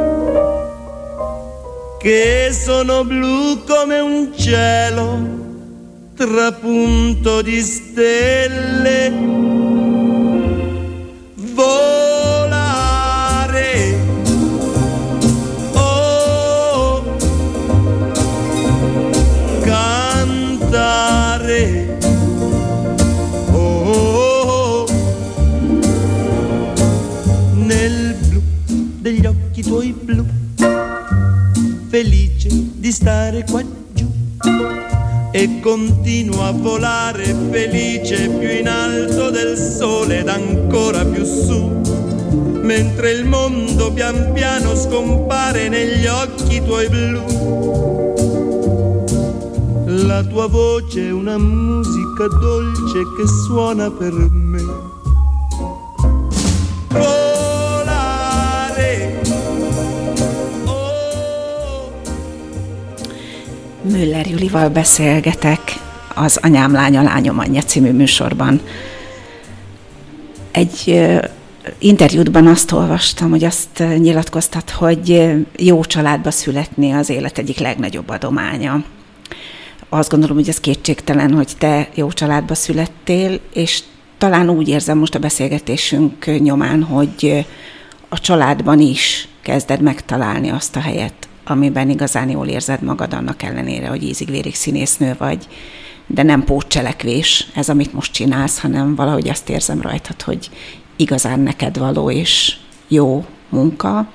che sono blu come un cielo trapunto di stelle. Volare, oh, cantare, degli occhi tuoi blu, felice di stare qua giù, e continuo a volare felice più in alto del sole ed ancora più su, mentre il mondo pian piano scompare negli occhi tuoi blu. La tua voce è una musica dolce che suona per me. Müller Julival beszélgetek az Anyám lánya, lányom anyja című műsorban. Egy uh, interjútban azt olvastam, hogy azt uh, nyilatkoztat, hogy uh, jó családba születni az élet egyik legnagyobb adománya. Azt gondolom, hogy ez kétségtelen, hogy te jó családba születtél, és talán úgy érzem most a beszélgetésünk nyomán, hogy uh, a családban is kezded megtalálni azt a helyet, amiben igazán jól érzed magad, annak ellenére, hogy ízig-vérig színésznő vagy, de nem pótcselekvés ez, amit most csinálsz, hanem valahogy azt érzem rajtad, hogy igazán neked való és jó munka.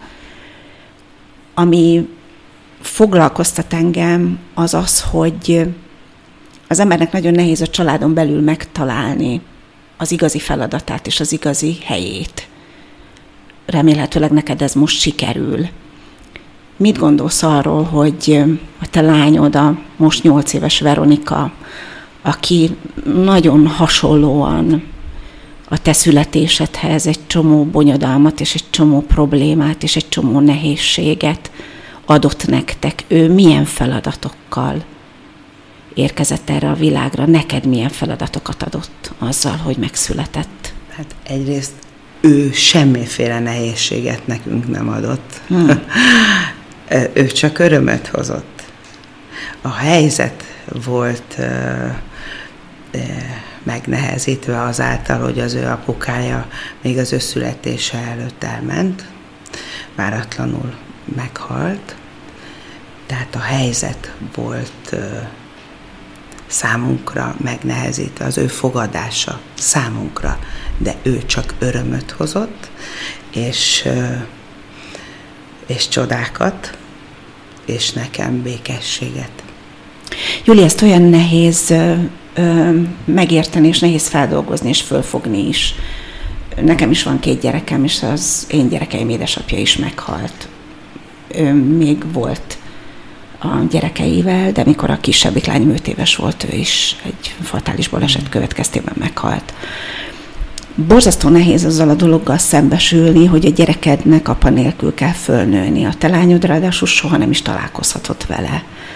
Ami foglalkoztat engem, az az, hogy az embernek nagyon nehéz a családon belül megtalálni az igazi feladatát és az igazi helyét. Remélhetőleg neked ez most sikerül. Mit gondolsz arról, hogy a te lányod, a most nyolc éves Veronika, aki nagyon hasonlóan a te születésedhez egy csomó bonyodalmat és egy csomó problémát és egy csomó nehézséget adott nektek, ő milyen feladatokkal érkezett erre a világra, neked milyen feladatokat adott azzal, hogy megszületett? Hát egyrészt ő semmiféle nehézséget nekünk nem adott. Hmm. Ő csak örömöt hozott. A helyzet volt uh, uh, megnehezítve azáltal, hogy az ő apukája még az ő születése előtt elment, váratlanul meghalt. Tehát a helyzet volt uh, számunkra megnehezítve, az ő fogadása számunkra, de ő csak örömöt hozott, és, uh, és csodákat, és nekem békességet. Júli, ezt olyan nehéz ö, ö, megérteni, és nehéz feldolgozni, és fölfogni is. Nekem is van két gyerekem, és az én gyerekeim édesapja is meghalt. Ő még volt a gyerekeivel, de mikor a kisebbik lányom öt éves volt, ő is egy fatális baleset következtében meghalt. Borzasztó nehéz azzal a dologgal szembesülni, hogy a gyerekednek apa nélkül kell fölnőni. A te lányod ráadásul soha nem is találkozhatott vele.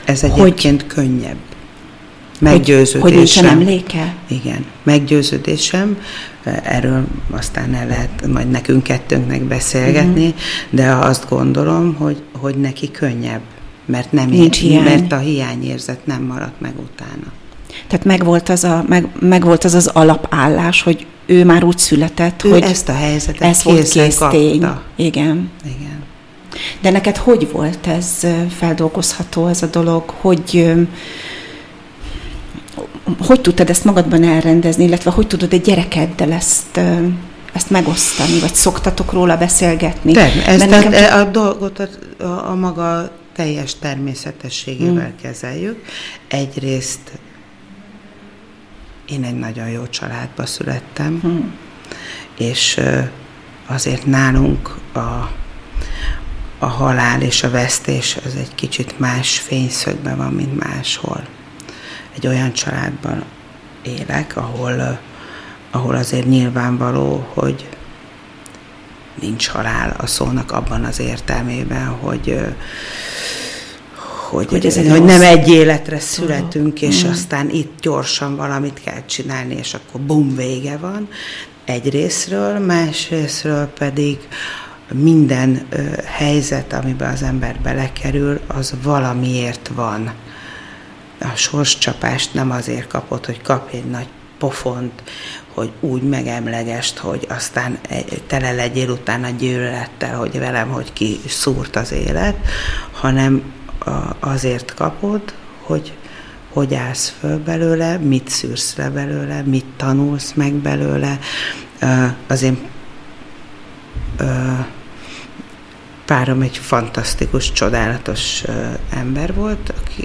ez egyébként hogy, könnyebb. Meggyőződésem. Hogy, hogy nincsen emléke? Igen, meggyőződésem. Erről aztán el lehet majd nekünk kettőnknek beszélgetni, uh-huh. de azt gondolom, hogy, hogy neki könnyebb, mert, nem Nincs hiány. mert a hiányérzet nem maradt meg utána. Tehát megvolt az, a, meg, megvolt az az alapállás, hogy ő már úgy született, ő hogy ezt a helyzetet ez volt kész tény. Igen. Igen. De neked hogy volt ez feldolgozható, ez a dolog? Hogy, hogy tudtad ezt magadban elrendezni, illetve hogy tudod egy gyerekeddel ezt, ezt megosztani, vagy szoktatok róla beszélgetni? Term- ezt nekem csak... a dolgot a, a, a maga teljes természetességével hmm. kezeljük. Egyrészt én egy nagyon jó családba születtem, hmm. és azért nálunk a, a halál és a vesztés az egy kicsit más fényszögben van, mint máshol. Egy olyan családban élek, ahol, ahol azért nyilvánvaló, hogy nincs halál a szónak abban az értelmében, hogy hogy, hogy, ez hogy nem egy életre születünk, uh-huh. és uh-huh. aztán itt gyorsan valamit kell csinálni, és akkor bum, vége van. Egy részről, más részről pedig minden ö, helyzet, amiben az ember belekerül, az valamiért van. A sorscsapást nem azért kapod, hogy kapj egy nagy pofont, hogy úgy megemlegest, hogy aztán tele legyél utána gyűlölettel, hogy velem, hogy ki szúrt az élet, hanem azért kapod, hogy hogy állsz föl belőle, mit szűrsz le belőle, mit tanulsz meg belőle. Az én párom egy fantasztikus, csodálatos ember volt, aki,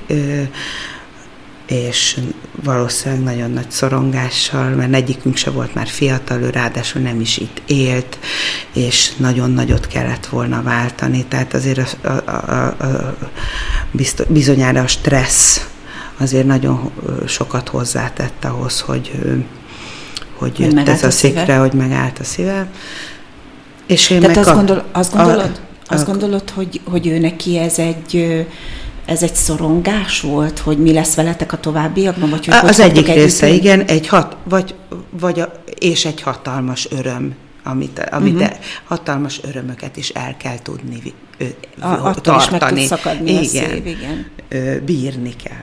és valószínűleg nagyon nagy szorongással, mert egyikünk se volt már fiatal, ő ráadásul nem is itt élt, és nagyon nagyot kellett volna váltani, tehát azért a, a, a, a, biztos, bizonyára a stressz azért nagyon sokat hozzátett ahhoz, hogy, hogy jött ez a szikre, hogy megállt a szívem. És én tehát meg azt, a, gondol, azt gondolod, a, azt a, gondolod hogy, hogy ő neki ez egy... Ez egy szorongás volt, hogy mi lesz veletek a továbbiakban? Vagy hogy az egyik része, együtt? Igen, egy hat, vagy, vagy a, és egy hatalmas öröm, amit, amit uh-huh. e, hatalmas örömöket is el kell tudni a, attól is meg tud szakadni igen, a szív, igen. Ö, bírni kell.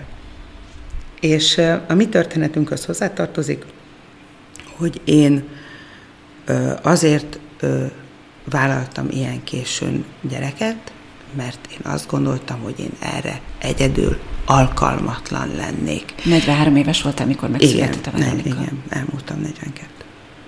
És a mi történetünk az hozzátartozik, hogy én ö, azért ö, vállaltam ilyen későn gyereket, mert én azt gondoltam, hogy én erre egyedül alkalmatlan lennék. negyvenhárom éves voltam, amikor megszületett a Veronika. Igen, elmúltam negyvenkettő.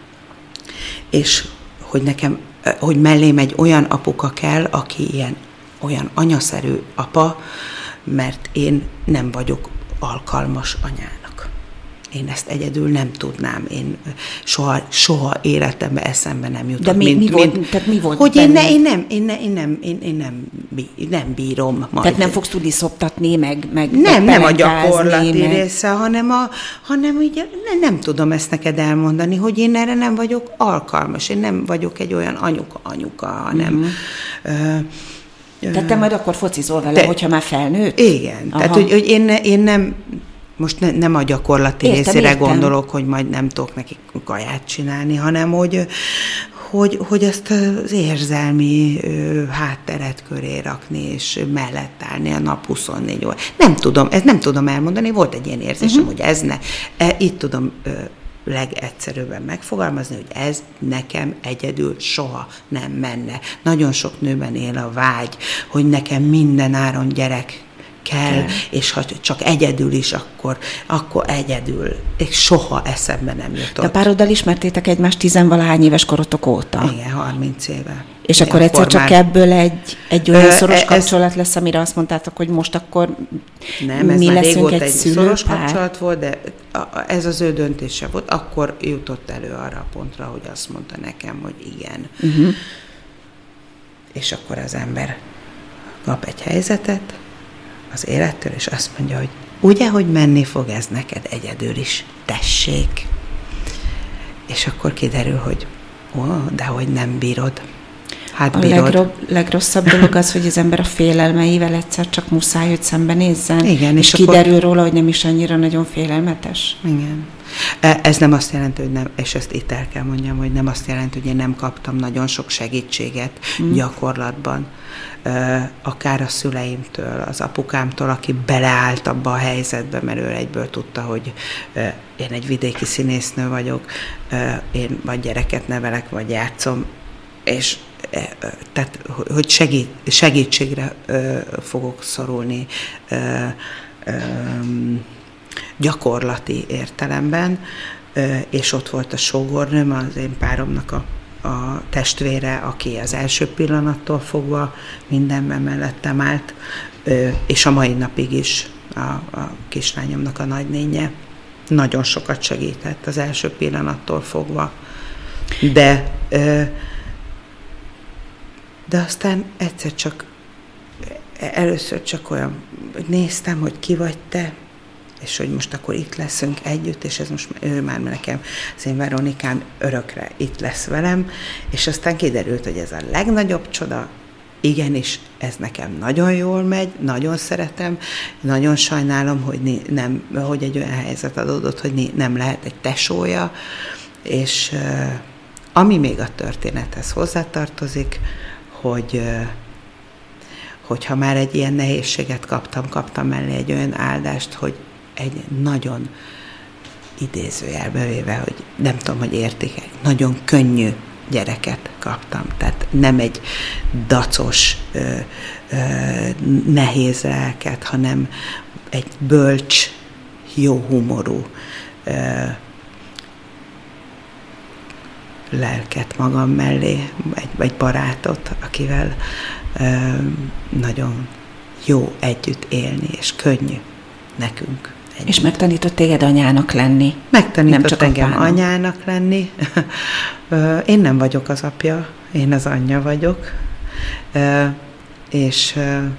És hogy nekem, hogy mellém egy olyan apuka kell, aki ilyen, olyan anyaszerű apa, mert én nem vagyok alkalmas anyának. Én ezt egyedül nem tudnám. Én soha, soha életemben eszembe nem jutott. De mi, mint, mi, volt, mint, tehát mi volt hogy én, ne, én, nem, én, ne, én, nem, én, én nem, nem bírom majd. Tehát nem fogsz tudni szoptatni, meg, meg nem, nem a gyakorlati meg... része, hanem, a, hanem így, nem, nem tudom ezt neked elmondani, hogy én erre nem vagyok alkalmas. Én nem vagyok egy olyan anyuka-anyuka, hanem... Mm-hmm. Ö, Tehát te majd akkor focizol vele, te, hogyha már felnőtt? Igen. Aha. Tehát, hogy, hogy én, én nem... Most ne, nem a gyakorlati értem, részére értem. Gondolok, hogy majd nem tudok nekik kaját csinálni, hanem hogy, hogy, hogy ezt az érzelmi ö, hátteret köré rakni, és mellett állni a nap huszonnégy óra. Nem tudom, ezt nem tudom elmondani, volt egy ilyen érzésem, uh-huh. hogy ez ne. E, itt tudom ö, legegyszerűbben megfogalmazni, hogy ez nekem egyedül soha nem menne. Nagyon sok nőben él a vágy, hogy nekem minden áron gyerek kell, kell, és ha csak egyedül is, akkor, akkor egyedül. És soha eszembe nem jutott. De a pároddal ismertétek egymást tizenvalahány éves korotok óta? Igen, harminc éve. És igen, akkor egyszer csak már... ebből egy, egy olyan szoros ez... kapcsolat lesz, amire azt mondtátok, hogy most akkor nem, ez mi már leszünk egy, egy szoros szülőpár? kapcsolat volt, de ez az ő döntése volt. Akkor jutott elő arra a pontra, hogy azt mondta nekem, hogy igen. Uh-huh. És akkor az ember kap egy helyzetet az élettől, és azt mondja, hogy ugye, hogy menni fog ez neked egyedül is, tessék. És akkor kiderül, hogy ó, de hogy nem bírod. hát a legrobb, legrosszabb dolog az, hogy az ember a félelmeivel egyszer csak muszáj, hogy szembenézzen. Igen, és, és kiderül akkor... róla, hogy nem is annyira nagyon félelmetes. Igen. Ez nem azt jelenti, hogy nem, és ezt itt el kell mondjam, hogy nem azt jelenti, hogy én nem kaptam nagyon sok segítséget mm. gyakorlatban. Akár a szüleimtől, az apukámtól, aki beleállt abba a helyzetbe, mert ő egyből tudta, hogy én egy vidéki színésznő vagyok, én vagy gyereket nevelek, vagy játszom, és tehát, hogy segít, segítségre fogok szorulni gyakorlati értelemben, és ott volt a sógornőm, az én páromnak a, a testvére, aki az első pillanattól fogva mindenben mellettem állt, és a mai napig is a, a kislányomnak a nagynénye nagyon sokat segített az első pillanattól fogva. De, de aztán egyszer csak, először csak olyan, hogy néztem, hogy ki vagy te, és hogy most akkor itt leszünk együtt, és ez most ő már nekem, az én Veronikám örökre itt lesz velem, és aztán kiderült, hogy ez a legnagyobb csoda, igenis, ez nekem nagyon jól megy, nagyon szeretem, nagyon sajnálom, hogy, nem, hogy egy olyan helyzet adódott, hogy nem lehet egy tesója, és ami még a történethez hozzátartozik, hogy hogyha már egy ilyen nehézséget kaptam, kaptam mellé egy olyan áldást, hogy egy nagyon idézőjelbe véve, hogy nem tudom, hogy értékel, nagyon könnyű gyereket kaptam. Tehát nem egy dacos, ö, ö, nehéz lelket, hanem egy bölcs, jó humorú ö, lelket magam mellé, egy, egy barátot, akivel ö, nagyon jó együtt élni, és könnyű nekünk. Együtt. És megtanított téged anyának lenni? Megtanított nem csak engem apának. anyának lenni. Én nem vagyok az apja, én az anyja vagyok. És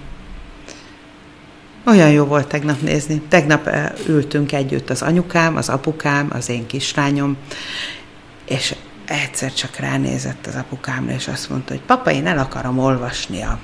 olyan jó volt tegnap nézni. Tegnap ültünk együtt az anyukám, az apukám, az én kislányom, és egyszer csak ránézett az apukámra, és azt mondta, hogy papa, én el akarom olvasni a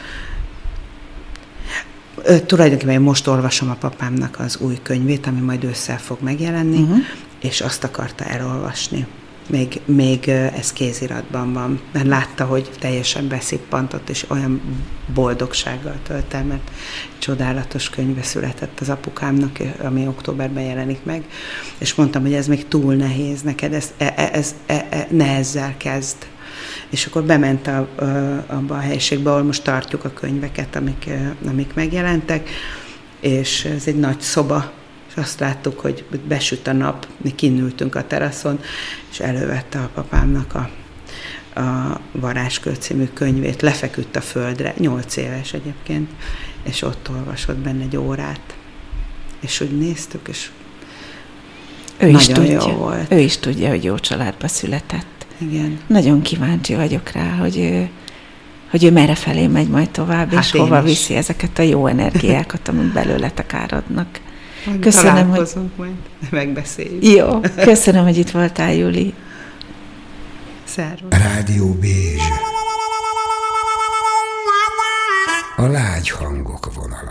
Tulajdonképpen én most olvasom a papámnak az új könyvét, ami majd ősszel fog megjelenni, uh-huh. és azt akarta elolvasni. Még, még ez kéziratban van, mert látta, hogy teljesen beszippantott, és olyan boldogsággal tölt el, mert csodálatos könyve született az apukámnak, ami októberben jelenik meg, és mondtam, hogy ez még túl nehéz neked, ez, ez, ez, ez ne ezzel kezd. És akkor bement a, a, abba a helyiségbe, ahol most tartjuk a könyveket, amik, amik megjelentek, és ez egy nagy szoba, és azt láttuk, hogy besüt a nap, mi kinültünk a teraszon, és elővette a papámnak a, a Varázskör című könyvét, lefeküdt a földre, nyolc éves egyébként, és ott olvasott benne egy órát. És úgy néztük, és ő nagyon is tudja, jó volt. Ő is tudja, hogy jó családba született. Igen. Nagyon kíváncsi vagyok rá, hogy ő, hogy ő merre felé megy majd tovább, hát és hova is viszi ezeket a jó energiákat, amik belőletek áradnak. Köszönöm, hogy... majd, megbeszéljük. Jó, köszönöm, hogy itt voltál, Juli. Szervusz. Rádió Bézs. A lágy hangok vonala.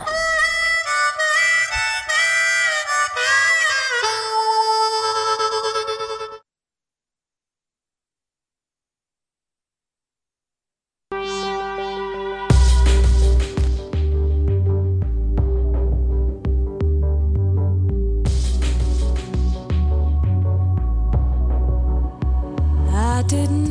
Didn't